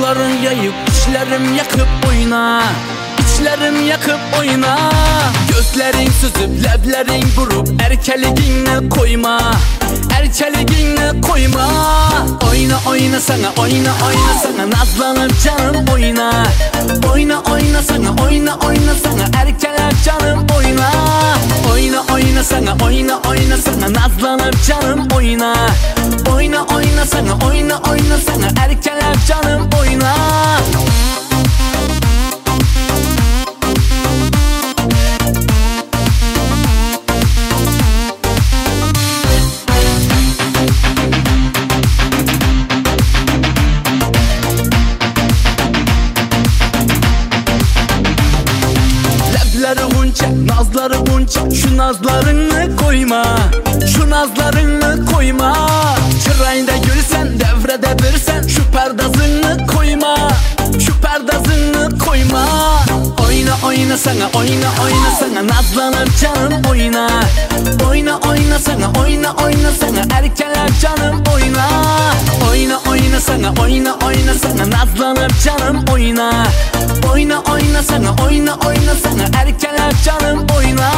Kolların yayıp içlerim yakıp oyna, İçlerim yakıp oyna. Gözlerin süzüp leblerin vurup erkeliğini koyma, erkeliğini koyma. Oyna oyna sana, oyna oyna sana, nazlanıp canım oyna. Oyna oyna sana, oyna oyna sana, erkeler canım oyna. Oyna oyna sana, oyna oyna sana, nazlanıp canım oyna. Oyna oyna sana, oyna oyna sana, erkeler canım oyna. Nazları bunca, şu nazlarını koyma, şu nazlarını koyma. Çırayda görsen, devrede birsen, şu perdazını koyma, şu perdazını koyma. Oyna oyna sana, oyna oyna sana, nazlanıp canım oyna. Oyna oyna sana, oyna oyna sana, erkeler canım oyna. Oyna oyna sana, oyna oyna sana, nazlanıp canım oyna. Oyna oyna sana, oyna oyna sana, erkeler canım oyna.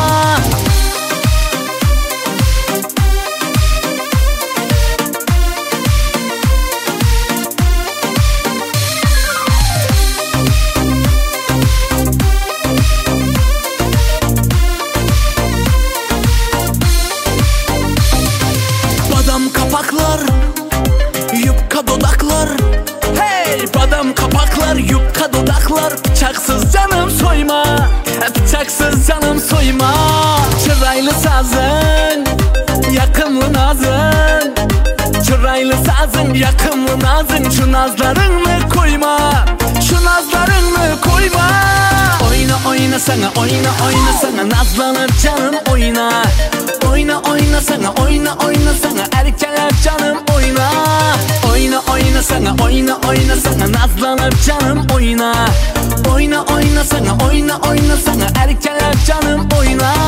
Badam kapaklar, yupka dudaklar. Hey, badam kapaklar, yupka dudaklar. Bıçaksız canım soyma, bıçaksız canım soyma. Çıraylı sazın, yakınlı nazın. Çıraylı sazın, yakınlı nazın. Şu nazlarını koyma, şu nazlarını koyma. Oyna oyna sana, oyna oyna sana, nazlanıp canım oyna. Oyna oyna sana, oyna oyna sana, erkeler canım oyna. Oyna oyna sana, oyna oyna sana, nazlanıp canım oyna. Oyna oyna sana, oyna oyna sana, erkeler canım oyna.